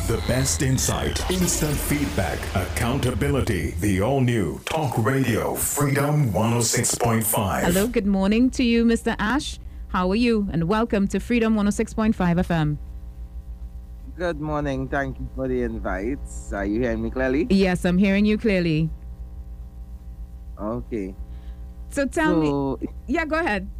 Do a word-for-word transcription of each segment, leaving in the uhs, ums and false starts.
The best insight, instant feedback, accountability. The all-new Talk Radio Freedom one oh six point five. Hello, good morning to you, Mister Ash. How are you? And welcome to Freedom one oh six point five F M. Good morning. Thank you for the invite. Are you hearing me clearly? Yes, I'm hearing you clearly. Okay. So tell So, me. Yeah, go ahead.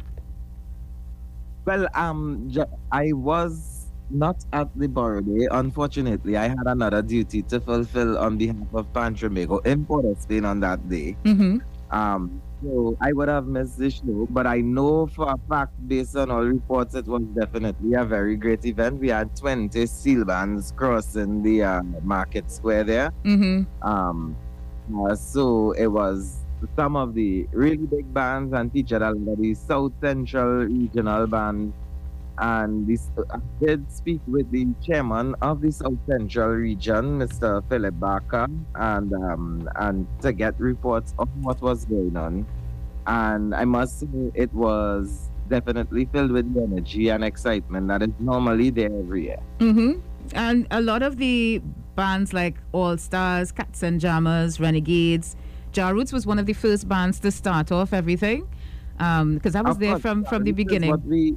well, um, ju- I was not at the borough day. Unfortunately, I had another duty to fulfill on behalf of Pan Trinbago in Port of Spain on that day. Mm-hmm. Um, so I would have missed the show, but I know for a fact, based on all reports, it was definitely a very great event. We had twenty steel bands crossing the uh, market square there. Mm-hmm. Um, uh, so it was some of the really big bands and featured a lot of the South Central Regional Band. And this, I did speak with the chairman of the South Central Region, Mister Philip Barker, and um, and to get reports of what was going on. And I must say, it was definitely filled with the energy and excitement that is normally there every year. Mm-hmm. And a lot of the bands like All Stars, Cats and Jammers, Renegades, Ja Roots was one of the first bands to start off everything. Um, because I was Of there course, from, from the Ja Roots is beginning. What we,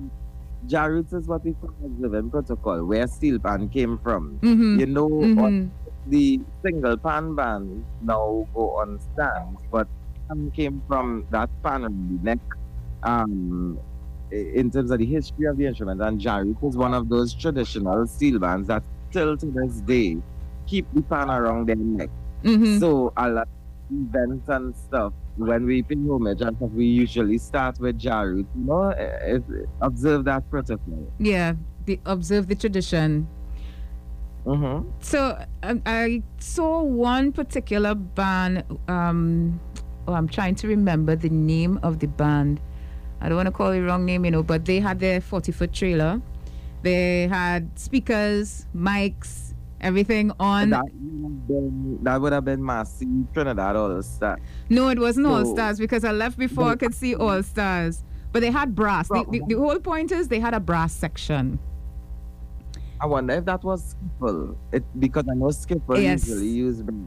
Ja Roots is what we call as living protocol, where steel pan came from. Mm-hmm. You know, Mhm. on the single pan band now go on stands, but pan came from that pan on the neck. Um, i- in terms of the history of the instrument, and Ja Roots is one of those traditional steel bands that still to this day keep the pan around their neck. Mm-hmm. So a lot of events and stuff, when we pay homage and stuff, we usually start with Ja Roots, you know, eh, eh, observe that protocol. Yeah, the, observe the tradition. Mm-hmm. So um, I saw one particular band. Um, oh, I'm trying to remember the name of the band. I don't want to call it wrong name, you know, but they had their forty foot trailer. They had speakers, mics, everything on. That, would have been, that would have been Massey Trinidad All Star. No, it wasn't All So- Stars because I left before I could see All Stars. But they had brass. The, the, the whole point is they had a brass section. I wonder if that was Skiffle. It because I know Skiffle Yes. usually use brass.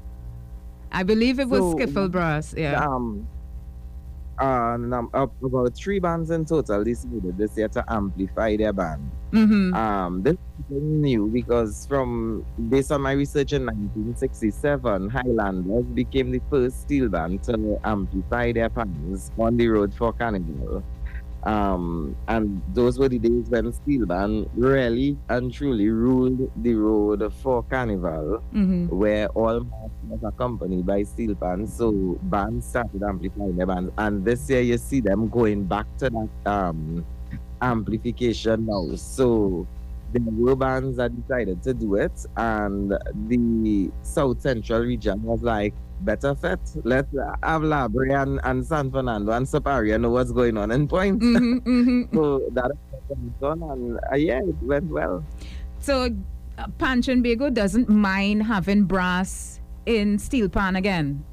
I believe it was So, skiffle brass. Yeah. Um, uh, num- up about three bands in total decided this year to amplify their band. Mm-hmm. Um, this is something new because from based on my research in nineteen sixty-seven, Highlanders became the first steel band to amplify their pans on the road for Carnival. Um, and those were the days when steel band really and truly ruled the road for Carnival, Mm-hmm. where all mass was accompanied by steel bands. So bands started amplifying their bands, and this year you see them going back to that um amplification now. So there were bands that decided to do it, and the South Central region was like, better fit. Let's have Labre and, and San Fernando and Saparia know what's going on in Point. Mm-hmm, mm-hmm. So that is what went on, and uh, yeah, it went well. So uh, Pan Trinbago doesn't mind having brass in steel pan again.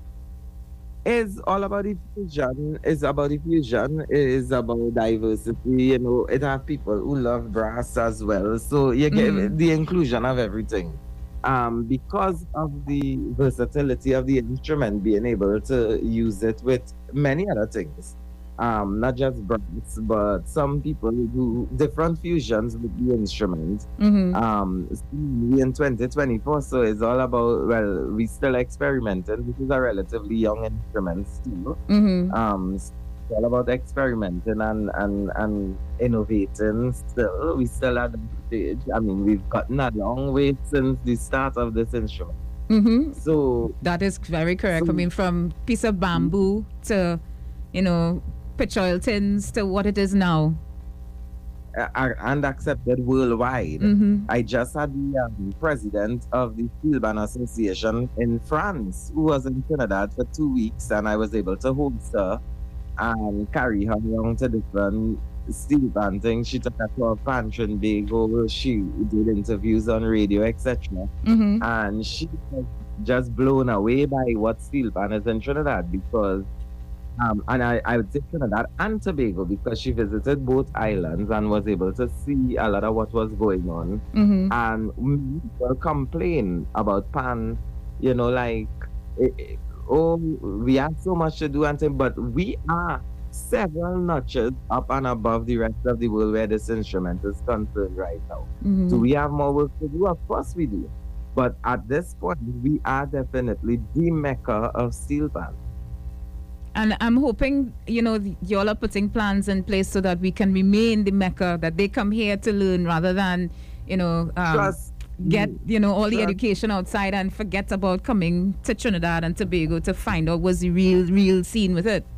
It's all about the fusion. It's about the fusion. It is about diversity. You know, it have people who love brass as well. So you get Mhm. the inclusion of everything. Um, because of the versatility of the instrument, being able to use it with many other things. Um, not just brass, but some people do different fusions with the instrument. Mm-hmm. Um, we in twenty twenty-four, so it's all about, well, we still experimenting. This is a relatively young instrument still. Mm-hmm. Um, it's all about experimenting and, and, and innovating still. We still at that stage. I mean, we've gotten a long way since the start of this instrument. Mm-hmm. So, That is very correct. I So- mean, from piece of bamboo to, you know, pitch oil tins to what it is now. uh, and accepted worldwide. Mm-hmm. I just had the um, president of the Steel Band Association in France, who was in Trinidad for two weeks, and I was able to host her and carry her around to different steel band things. She took her to a Pan Trinbago, she did interviews on radio, et cetera. Mm-hmm. And she was just blown away by what steel band is in Trinidad, because Um, and I, I would say Trinidad and Tobago because she visited both islands and was able to see a lot of what was going on. Mm-hmm. And many people complain about Pan, you know, like, eh, eh, oh, we have so much to do, and thing, but we are several notches up and above the rest of the world where this instrument is concerned right now. Mm-hmm. Do we have more work to do? Of course we do. But at this point, we are definitely the mecca of steel pan. And I'm hoping, you know, you all are putting plans in place so that we can remain the mecca, that they come here to learn rather than, you know, um, Trust get, me. you know, all the Trust- education outside and forget about coming to Trinidad and Tobago to find out what's the real, real scene with it.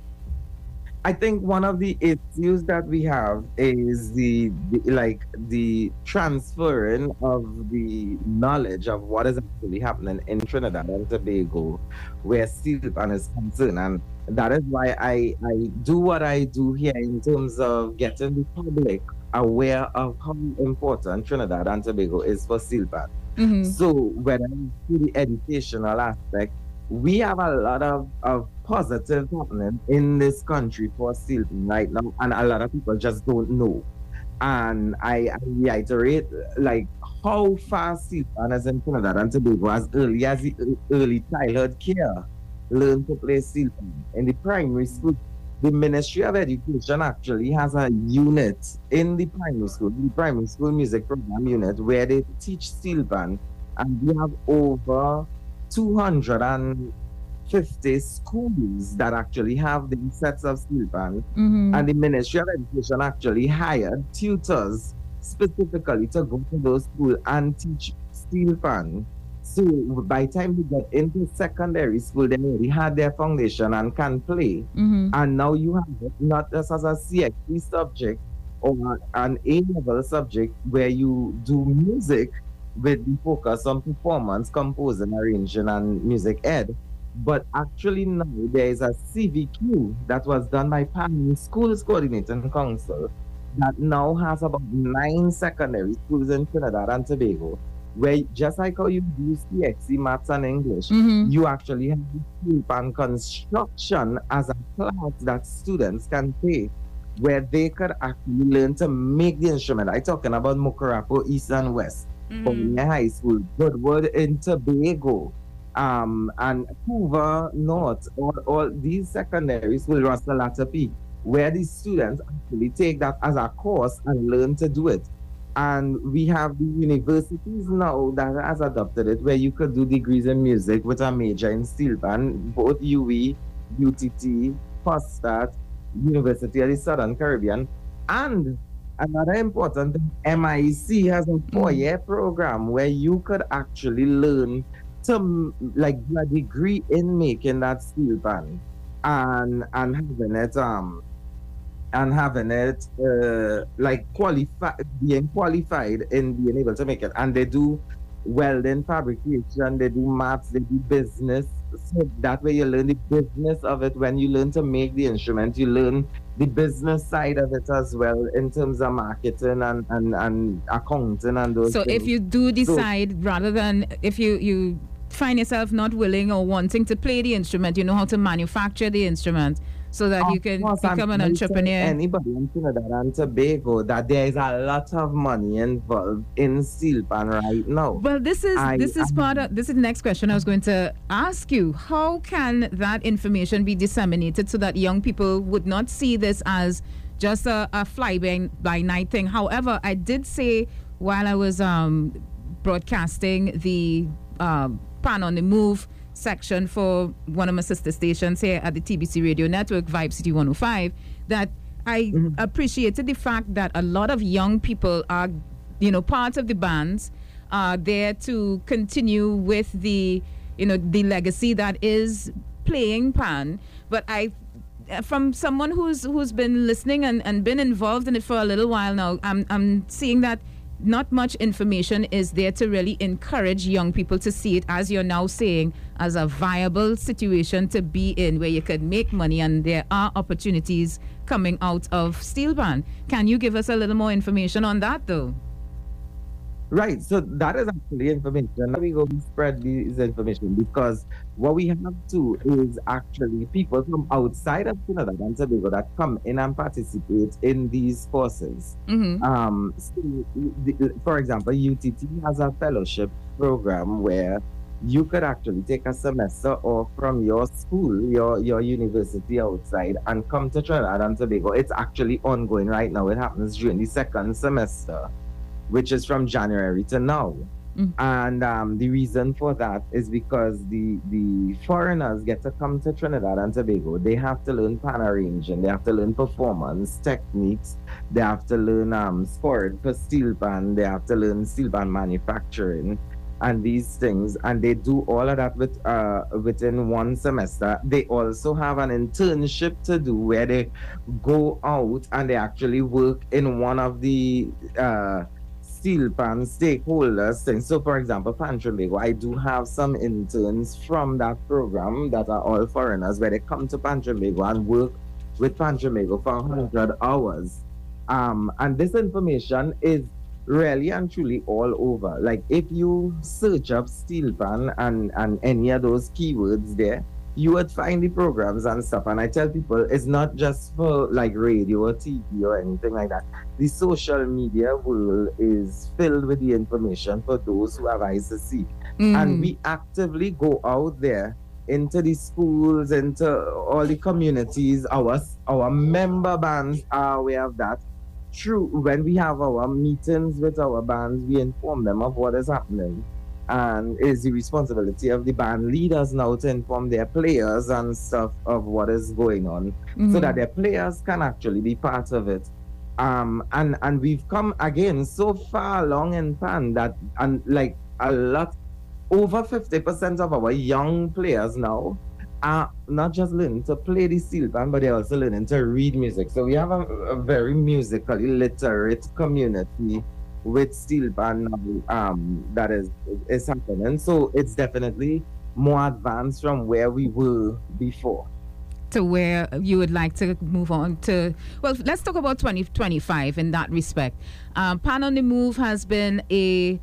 I think one of the issues that we have is the, the like the transferring of the knowledge of what is actually happening in Trinidad and Tobago, where steel pan is concerned, and that is why I I do what I do here in terms of getting the public aware of how important Trinidad and Tobago is for steel pan. Mm-hmm. So when I see the educational aspect, we have a lot of, of positive happening in this country for steel right now, and a lot of people just don't know. And I, I reiterate, like, how far steel pan is in Trinidad and Tobago as early as the early childhood care learn to play steel pan in the primary school. The Ministry of Education actually has a unit in the primary school, the primary school music program unit, where they teach steel pan, and we have over two hundred fifty schools that actually have the sets of steel pan. Mm-hmm. And the Ministry of Education actually hired tutors specifically to go to those schools and teach steel pan. So by the time you get into secondary school, they already had their foundation and can play. Mm-hmm. And now you have it not just as a C X P subject or an A-level subject where you do music with the focus on performance, composing, arranging, and music ed. But actually now there is a C V Q that was done by Pan Schools Coordinating Council that now has about nine secondary schools in Trinidad and Tobago, where just like how you do C X C, maths, and English, Mm-hmm. you actually have steel pan construction as a class that students can take, where they could actually learn to make the instrument. I'm talking about Mukarapo East and West, Mm-hmm. Pauline High School, Goodwood in Tobago, um, and Hoover North, all, all these secondary schools, Russell Peak, where the students actually take that as a course and learn to do it. And we have the universities now that has adopted it, where you could do degrees in music with a major in steel pan, both U W E, U T T, POSTAT, University of the Southern Caribbean, and another important thing, M I C has a four-year program where you could actually learn to like do a degree in making that steel pan and and having it um and having it uh, like qualified, being qualified in being able to make it. And they do welding, fabrication, they do maths, they do business. So that way you learn the business of it. When you learn to make the instrument, you learn the business side of it as well in terms of marketing and, and, and accounting and those So things. if you do decide, rather than if you, you find yourself not willing or wanting to play the instrument, you know how to manufacture the instrument so that you can Of course, become I'm an telling entrepreneur. Anybody in Trinidad and Tobago that there is a lot of money involved in steel pan right now. Well, this is I- this is I- part of this is the next question I was going to ask you. How can that information be disseminated so that young people would not see this as just a, a fly by, by night thing? However, I did say while I was um, broadcasting the um, Pan on the Move section for one of my sister stations here at the T B C Radio Network, Vibe City one oh five, that I Mm-hmm. appreciated the fact that a lot of young people are, you know, part of the bands, are there to continue with the, you know, the legacy that is playing pan. But I, from someone who's who's been listening and, and been involved in it for a little while now, I'm I'm seeing that not much information is there to really encourage young people to see it, as you're now saying, as a viable situation to be in where you could make money, and there are opportunities coming out of steel pan. Can you give us a little more information on that though? Right, so that is actually information. We go spread this information because what we have to is actually people from outside of Trinidad and Tobago that come in and participate in these courses. Mm-hmm. Um, so the, for example, U T T has a fellowship program where you could actually take a semester off from your school, your your university outside, and come to Trinidad and Tobago. It's actually ongoing right now. It happens during the second semester, which is from January to now. Mm. And um, the reason for that is because the the foreigners get to come to Trinidad and Tobago. They have to learn pan arranging, they have to learn performance techniques, they have to learn um, scoring for steel pan, they have to learn steel pan manufacturing and these things. And they do all of that with uh, within one semester. They also have an internship to do where they go out and they actually work in one of the uh, steel pan stakeholders things. So for example, Pan Trinbago, I do have some interns from that program that are all foreigners where they come to Pan Trinbago and work with Pan Trinbago for one hundred hours. Um, and this information is really and truly all over. Like if you search up steel pan and, and any of those keywords there, you would find the programs and stuff. And I tell people it's not just for like radio or T V or anything like that. The social media world is filled with the information for those who have eyes to see. Mm. And we actively go out there into the schools, into all the communities. Our our member bands are aware of that. True, when we have our meetings with our bands, we inform them of what is happening. And it's the responsibility of the band leaders now to inform their players and stuff of what is going on, mm-hmm. so that their players can actually be part of it. Um, and, and we've come again so far along in pan that, and like a lot, over fifty percent of our young players now are not just learning to play the steel pan, but they're also learning to read music. So we have a, a very musically literate community with steel pan um, that is is happening. So it's definitely more advanced from where we were before. To where you would like to move on to, well, let's talk about twenty twenty-five in that respect. Um, Pan on the Move has been a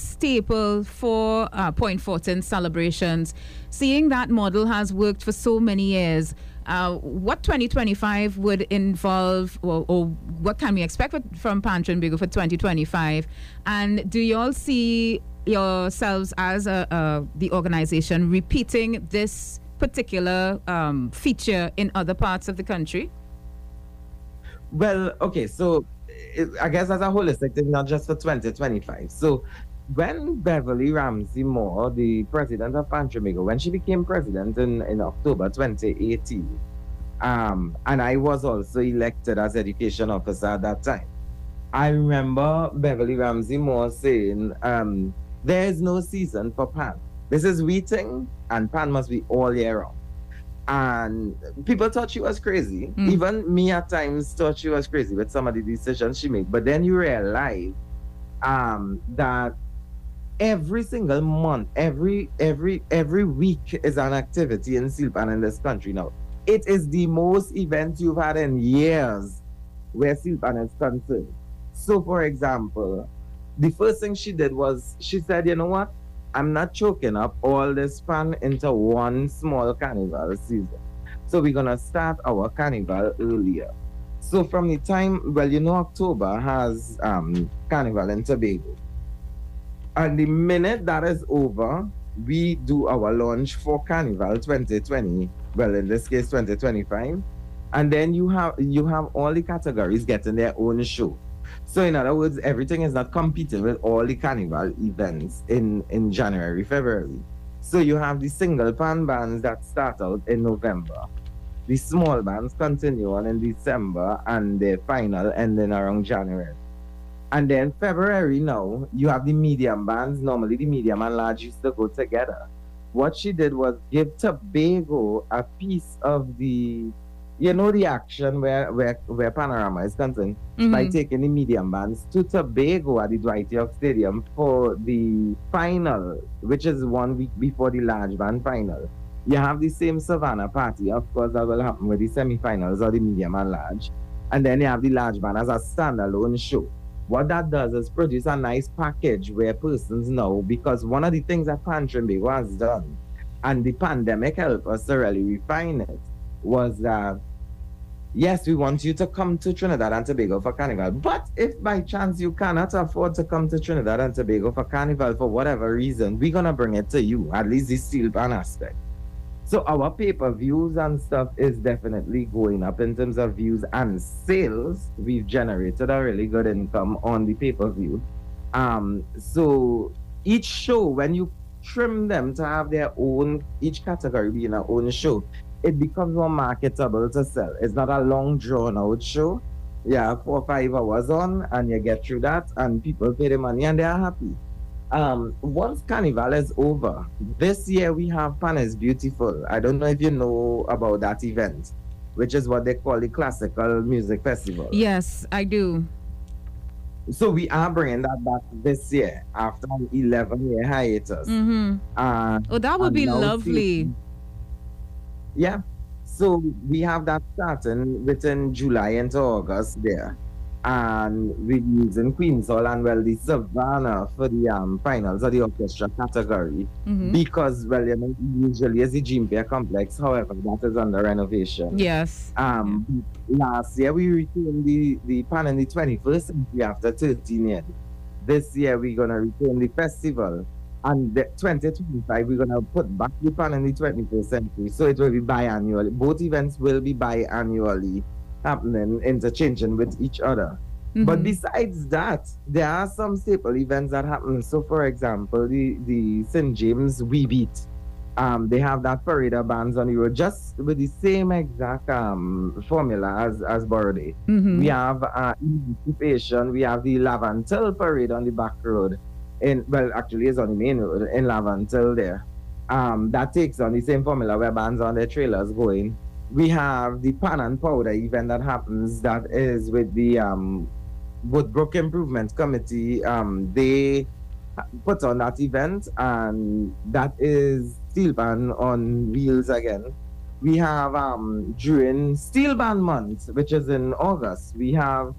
staple for uh, Point Fortin celebrations. Seeing that model has worked for so many years, uh, what twenty twenty-five would involve, or, or what can we expect from Pan Trinbago for twenty twenty-five? And do you all see yourselves as a, uh, the organization repeating this particular um, feature in other parts of the country? Well, okay, so it, I guess as a holistic thing, not just for twenty twenty-five. So when Beverly Ramsey Moore, the president of Pan Trinbago, when she became president in, in October twenty eighteen, um, and I was also elected as education officer at that time, I remember Beverly Ramsey Moore saying, um, there is no season for pan. This is wheating, and pan must be all year round. And people thought she was crazy. Mm. Even me at times thought she was crazy with some of the decisions she made. But then you realize um, that every single month, every every every week is an activity in steel pan in this country now. It is the most events you've had in years where steel pan is concerned. So, for example, the first thing she did was she said, you know what? I'm not choking up all this pan into one small carnival season. So we're going to start our carnival earlier. So from the time, well, you know, October has um, carnival in Tobago. And the minute that is over, we do our launch for Carnival twenty twenty, well, in this case, twenty twenty-five. And then you have you have all the categories getting their own show. So in other words, everything is not competing with all the carnival events in, in January, February. So you have the single pan bands that start out in November. The small bands continue on in December and the final ending around January. And then February now, you have the medium bands. Normally the medium and large used to go together. What she did was give Tobago a piece of the, you know, the action where where, where Panorama is concerned, mm-hmm. by taking the medium bands to Tobago at the Dwight York Stadium for the final, which is one week before the large band final. You have the same Savannah party, of course, that will happen with the semifinals or the medium and large. And then you have the large band as a standalone show. what that does is produce a nice package where persons know, because one of the things that Pan Trinbago has done, and the pandemic helped us to really refine it, was that yes, we want you to come to Trinidad and Tobago for Carnival, but if by chance you cannot afford to come to Trinidad and Tobago for Carnival for whatever reason, we're going to bring it to you, at least the steel pan aspect. So our pay-per-views and stuff is definitely going up in terms of views and sales. We've generated a really good income on the pay-per-view. Um, so each show, when you trim them to have their own, each category being their own show, it becomes more marketable to sell. It's not a long drawn out show. Yeah, four or five hours on and you get through that and people pay the money and they are happy. Um, once Carnival is over, this year we have Pan is Beautiful. I don't know if you know about that event, which is what they call the Classical Music Festival. Yes, I do. So we are bringing that back this year after an eleven year hiatus. Mm-hmm. Uh, oh, that would be lovely. See, yeah. So we have that starting within July into August there. And we're using Queen's Hall and well the Savannah for the um, finals of the orchestra category. Mm-hmm. Because well you know, usually as the Gympia complex, however, that is under renovation. Yes. Um yeah. Last year we returned the, the Pan in the twenty-first century after thirteen years. This year we're gonna return the festival. And the twenty twenty-five we're gonna put back the Pan in the twenty-first century. So it will be biannually. Both events will be biannually happening, interchanging with each other. Mm-hmm. But besides that, there are some staple events that happen. So for example, the, the Saint James We Beat. Um, they have that parade of bands on the road, just with the same exact um, formula as, as Borody. Mm-hmm. We have uh, Emancipation, we have the Lavantil parade on the back road. In, well, actually it's on the main road in Lavantil there. Um, that takes on the same formula where bands on their trailers going. We have the Pan and Powder event that happens, that is with the um, Woodbrook Improvement Committee. Um, they put on that event, and that is Steel Pan on wheels again. We have um, during Steel Band Month, which is in August, we have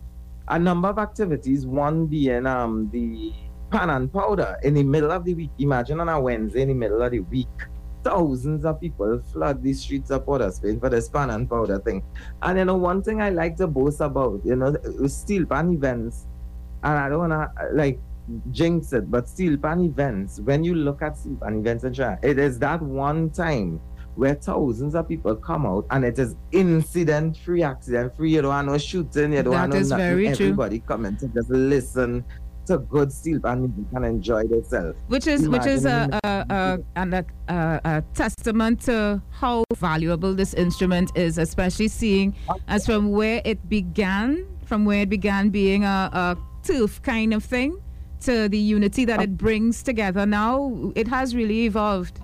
a number of activities, one being um, the Pan and Powder in the middle of the week. Imagine on a Wednesday in the middle of the week, thousands of people flood the streets of Port of Spain for this Pan and Powder thing. And you know, one thing I like to boast about, you know, Steel Pan events, and I don't want to like jinx it, but Steel Pan events, when you look at Steel Pan events in China, it is that one time where thousands of people come out and it is incident free, accident free. You don't want no shooting, you don't that want no is nothing. very Everybody true. coming to just listen to good Steel Pan music and enjoy themselves. Which is Imagine which is a a, a, a, a a testament to how valuable this instrument is, especially seeing as from where it began, from where it began being a, a turf kind of thing, to the unity that it brings together now. It has really evolved.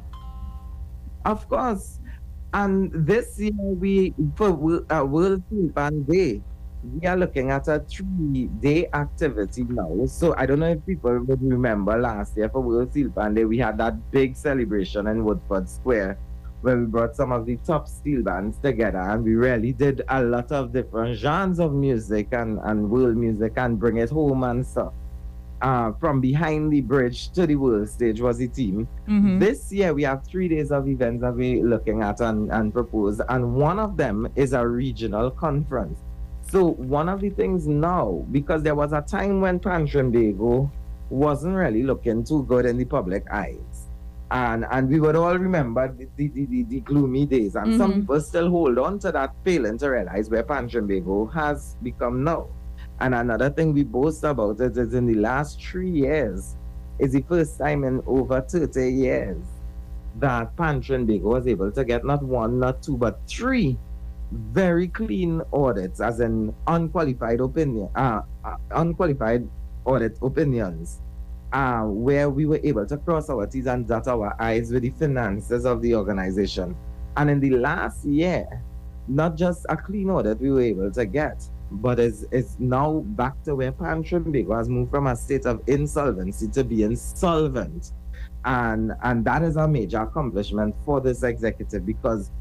Of course. And this year, we for uh, World Steel Pan Day, we are looking at a three-day activity now. So I don't know if people would remember last year for World Steel Pan Day, we had that big celebration in Woodford Square where we brought some of the top steel bands together, and we really did a lot of different genres of music and, and world music and bring it home and stuff. Uh, from behind the bridge to the world stage was the team. Mm-hmm. This year we have three days of events that we're looking at and, and propose, and one of them is a regional conference. So one of the things now, because there was a time when Pan Trinbago wasn't really looking too good in the public eyes, and and we would all remember the, the, the, the gloomy days, and mm-hmm. some people still hold on to that, failing to realize where Pan Trinbago has become now. And another thing we boast about it is in the last three years, is the first time in over thirty years that Pan Trinbago was able to get not one, not two, but three very clean audits, as in unqualified opinion, uh, uh, unqualified audit opinions, uh, where we were able to cross our T's and dot our I's with the finances of the organization. And in the last year, not just a clean audit we were able to get, but it's, it's now back to where Pan Trinbago has moved from a state of insolvency to being solvent. And, and that is a major accomplishment for this executive, because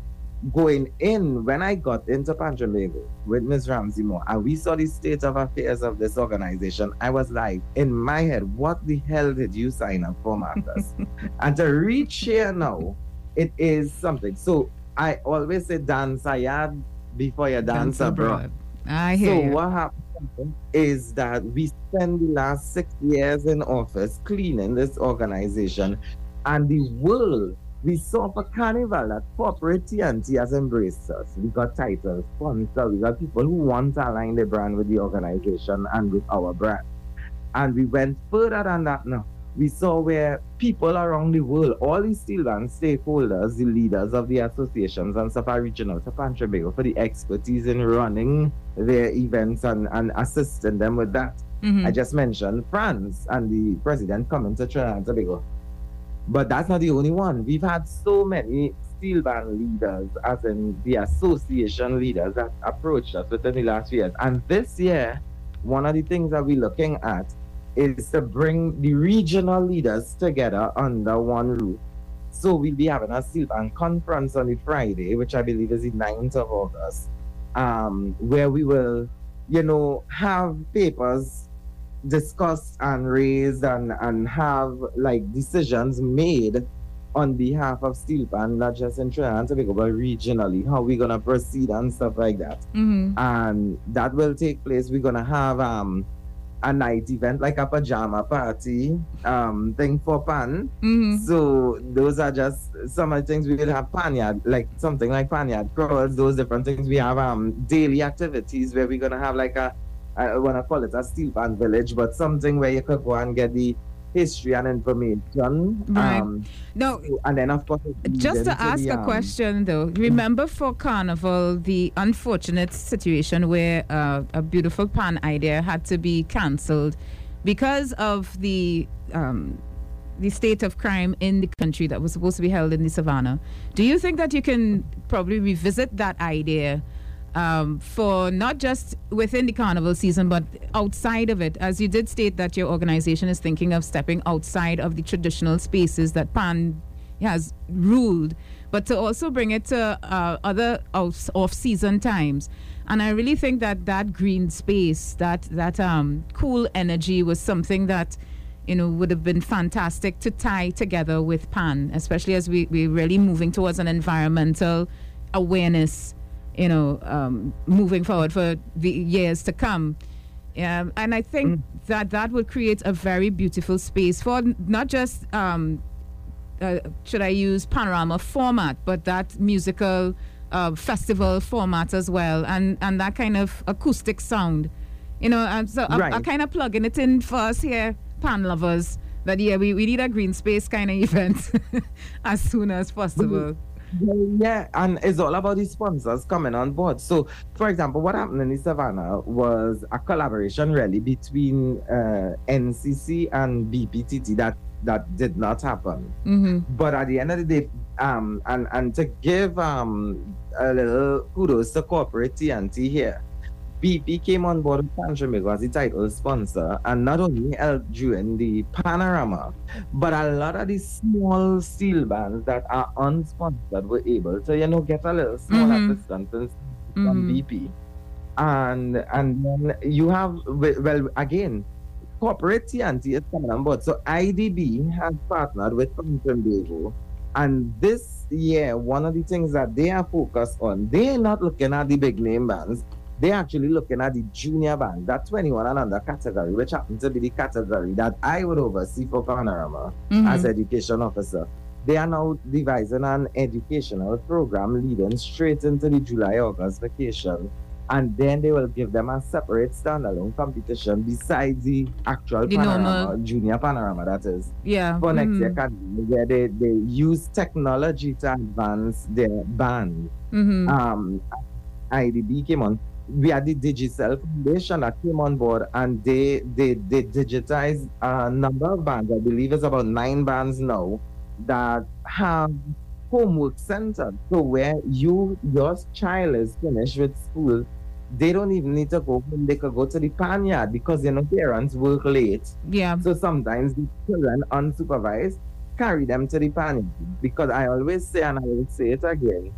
going in, when I got into Pan Trinbago with Miz Ramsey Moore, and we saw the state of affairs of this organization, I was like, in my head, what the hell did you sign up for, Marcus? And to reach here now, it is something. So I always say dance ayad before you dance, dance abroad. abroad. I hear so you. What happened is that we spent the last six years in office cleaning this organization, and the world, we saw for Carnival that corporate T N T has embraced us. We got titles, sponsors, we got people who want to align the brand with the organization and with our brand. And we went further than that now. We saw where people around the world, all these steel band stakeholders, the leaders of the associations and stuff are reaching out to Pan Trinbago for the expertise in running their events and, and assisting them with that. Mm-hmm. I just mentioned France and the president coming to Trinidad and Tobago. But that's not the only one. We've had so many steel band leaders, as in the association leaders, that approached us within the last few years. And this year, one of the things that we're looking at is to bring the regional leaders together under one roof. So we'll be having a steel band conference on the Friday, which I believe is the ninth of August, um, where we will, you know, have papers discussed and raised and, and have like decisions made on behalf of steel band, not just in Trinidad and Tobago, but regionally, how we're gonna proceed and stuff like that. Mm-hmm. And that will take place. We're gonna have um a night event, like a pajama party um thing for Pan. Mm-hmm. So those are just some of the things. We will have panyard, like something like panyard crawls, those different things. We have um daily activities where we're gonna have like a, I want to call it a steel band village, but something where you could go and get the history and information. Right. Um, no, and then of course, just to ask the, a um, question though, remember for Carnival the unfortunate situation where uh, a beautiful Pan idea had to be cancelled because of the um, the state of crime in the country that was supposed to be held in the Savannah. Do you think that you can probably revisit that idea? Um, for not just within the carnival season, but outside of it, as you did state that your organization is thinking of stepping outside of the traditional spaces that Pan has ruled, but to also bring it to uh, other off- off-season times. And I really think that that green space, that that um, cool energy was something that, you know, would have been fantastic to tie together with Pan, especially as we, we're really moving towards an environmental awareness, you know, um, moving forward for the years to come. Um, and I think mm. that that would create a very beautiful space for not just, um, uh, should I use panorama format, but that musical uh, festival format as well, and, and that kind of acoustic sound. You know, and so right. I, I kind of plugging it in for us here, Pan lovers, that yeah, we, we need a green space kind of event as soon as possible. Yeah, and it's all about the sponsors coming on board. So, for example, what happened in the Savannah was a collaboration really between uh, N C C and B P T T that that did not happen. Mm-hmm. But at the end of the day, um, and and to give um a little kudos to corporate T N T here, B P came on board with Pan Trinbago as the title sponsor, and not only helped during the panorama, but a lot of these small steel bands that are unsponsored were able to, you know, get a little small mm-hmm. assistance from mm-hmm. B P. And and then you have, well, again, corporate T N T is coming on board. So I D B has partnered with Pan Trinbago. And this year, one of the things that they are focused on, they're not looking at the big name bands. They're actually looking at the junior band, that twenty-one and under category, which happens to be the category that I would oversee for Panorama mm-hmm. as education officer. They are now devising an educational program leading straight into the July-August vacation. And then they will give them a separate standalone competition besides the actual the Panorama, normal. Junior Panorama, that is. Yeah. For mm-hmm. next year, where they, they use technology to advance their band. Mm-hmm. Um, I D B came on. We had the Digicel Foundation that came on board, and they they they digitized a number of bands. I believe it's about nine bands now that have homework centers. So where you your child is finished with school, they don't even need to go home. They could go to the panyard because, you know, parents work late. Yeah. So sometimes the children unsupervised carry them to the panyard, because I always say, and I will say it again,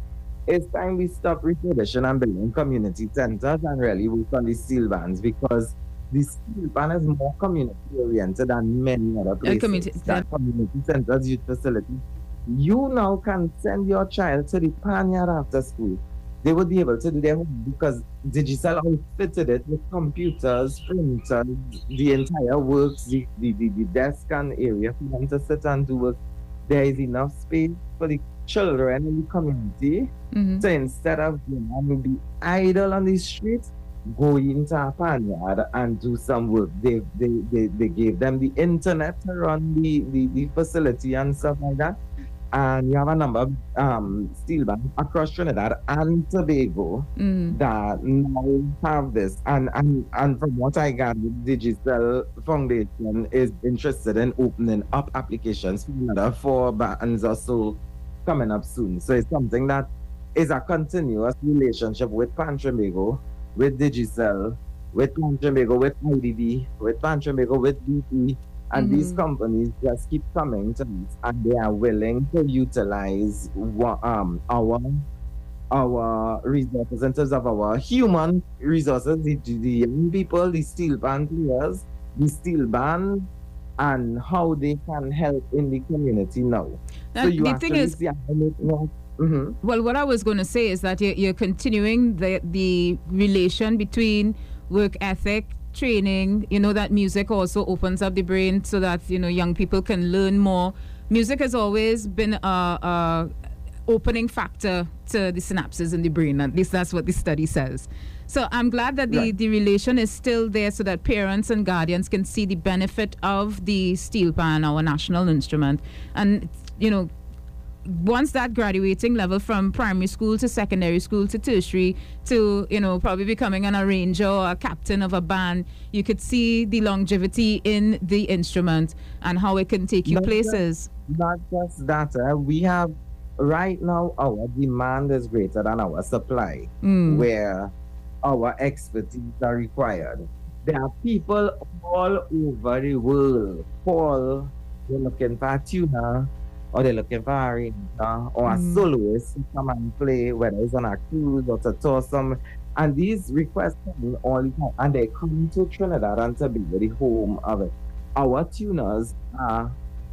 it's time we stop refurbishing and building community centers and really work on the steel bands, because the steel band is more community oriented than many other places. community- that community centers, youth facilities. You now can send your child to the Panyard after school. They would be able to do their homework because Digicel outfitted it with computers, printers, the entire works, the, the, the, the desk and area for them to sit and do work. There is enough space for the children in the community. Mhm. So instead of you know, be idle on the streets, go into a Panyard and do some work. They, they, they, they gave them the internet to run the, the, the facility and stuff like that. And you have a number of um, steel bands across Trinidad and Tobago Mhm. that now have this. And, and, and from what I got, the Digicel Foundation is interested in opening up applications for another four bands or so coming up soon. So it's something that is a continuous relationship with Pan Trinbago, with Digicel, with Pan Trinbago, with I D B, with Pan Trinbago, with B P. And these Mhm. companies just keep coming to us, and they are willing to utilize wha- um, our our resources in terms of our human resources, the, the young people, the steel band players, the steel band, and how they can help in the community now. That- so you the actually thing is, see, mm-hmm. well, what I was going to say is that you're, you're continuing the the relation between work ethic, training. You know that music also opens up the brain so that you know young people can learn more. Music has always been a, a opening factor to the synapses in the brain. At least that's what the study says. So I'm glad that the, Right. the relation is still there so that parents and guardians can see the benefit of the steel pan, our national instrument. And, you know, once that graduating level from primary school to secondary school to tertiary to, you know, probably becoming an arranger or a captain of a band, you could see the longevity in the instrument and how it can take you Not just- places. Not just that, uh, we have right now our demand is greater than our supply, Mm. where our expertise are required. There are people all over the world. Paul, they're looking for a tuner, or they're looking for a arranger, or a Mm. soloist to come and play, whether it's on a cruise or to tour some. And these requests come all the time, and they come to Trinidad and Tobago, the home of it. Our tuners are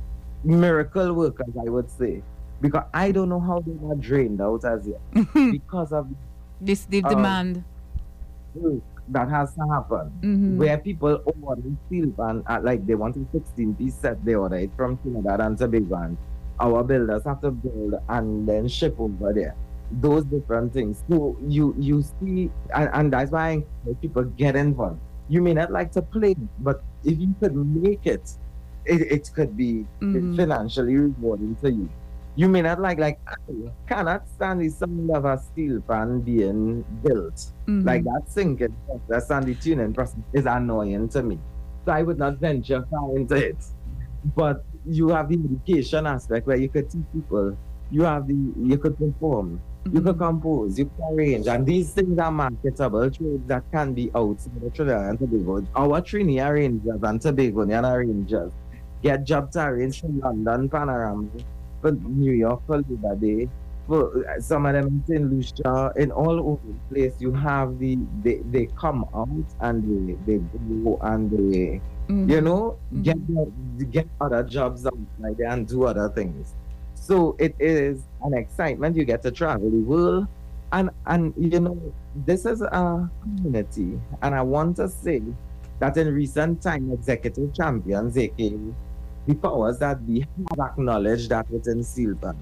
miracle workers, I would say, because I don't know how they are drained out as yet because of This the Uh, demand. work that has to happen. Mhm. Where people order steel band, uh, like they want a sixteen piece set, they order it from Trinidad and Tobago, and our builders have to build and then ship over there. Those different things. So you you see, and, and that's why I encourage people get involved. You may not like to play, but if you could make it, it, it could be Mhm. financially rewarding to you. You may not like, like, I cannot stand the sound of a steel pan being built. Mhm. Like that sinking process and the tuning process is annoying to me. So I would not venture far into it. But you have the education aspect where you could teach people, you have the, you could perform, you could compose, you could arrange, and these things are marketable trades that can be outside of Trinidad and Tobago. Our Trini arrangers and Tobagonian arrangers get job to arrange from London Panorama, for New York for Labor Day, for uh, some of them in Saint Lucia, in all over the place. You have the they, they come out and they they go and they Mhm. you know get the- get other jobs outside there and do other things. So it is an excitement. You get to travel the world, and and you know this is a community, and I want to say that in recent time, executive champions, aka the powers that we have acknowledged that within Silvan.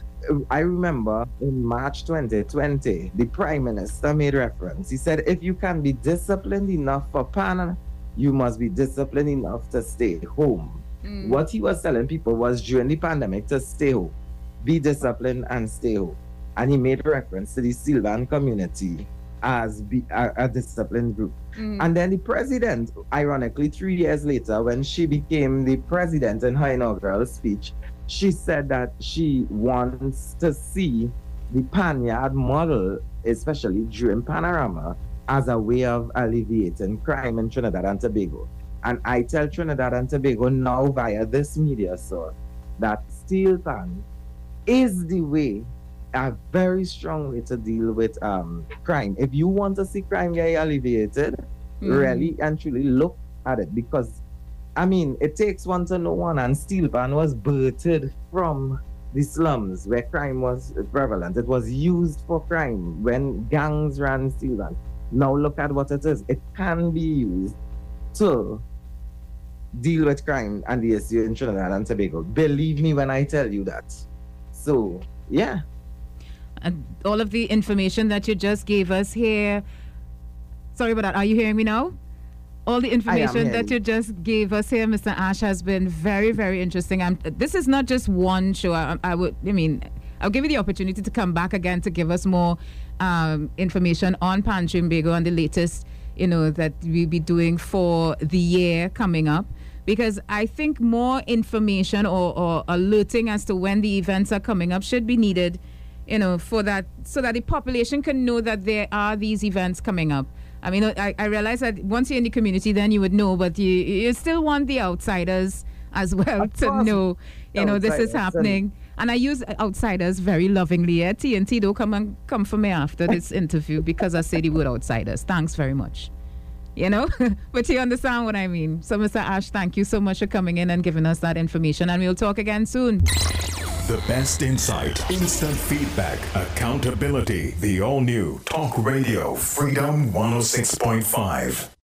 I remember in March twenty twenty, the Prime Minister made reference. He said, if you can be disciplined enough for PAN, you must be disciplined enough to stay home. Mm. What he was telling people was during the pandemic to stay home, be disciplined and stay home. And he made reference to the Silvan community as be a, a disciplined group. Mm. And then the president, ironically, three years later, when she became the president in her inaugural speech, she said that she wants to see the Panyard model, especially during Panorama, as a way of alleviating crime in Trinidad and Tobago. And I tell Trinidad and Tobago now via this media source that steel pan is the way a very strong way to deal with um, crime. If you want to see crime get alleviated, mm-hmm. really and truly look at it, because I mean, it takes one to know one, and steel pan was birthed from the slums where crime was prevalent. It was used for crime when gangs ran steel pan. Now look at what it is. It can be used to deal with crime and the issue in Trinidad and Tobago. Believe me when I tell you that. So, yeah. And all of the information that you just gave us here. Sorry about that. Are you hearing me now? All the information that you just gave us here, Mister Ash, has been very, very interesting. I'm, this is not just one show. I, I would, I mean, I'll give you the opportunity to come back again to give us more um, information on Pan Trinbago and the latest, you know, that we'll be doing for the year coming up. Because I think more information or, or alerting as to when the events are coming up should be needed, you know, for that, so that the population can know that there are these events coming up. I mean, I, I realize that once you're in the community, then you would know, but you you still want the outsiders as well of to course. know, you know, this is happening. And I use outsiders very lovingly. Yeah? T N T, don't come and come for me after this interview because I say the word outsiders. Thanks very much. You know, but you understand what I mean. So, Mister Ash, thank you so much for coming in and giving us that information. And we'll talk again soon. The best insight, instant feedback, accountability. The all-new Talk Radio Freedom one oh six point five.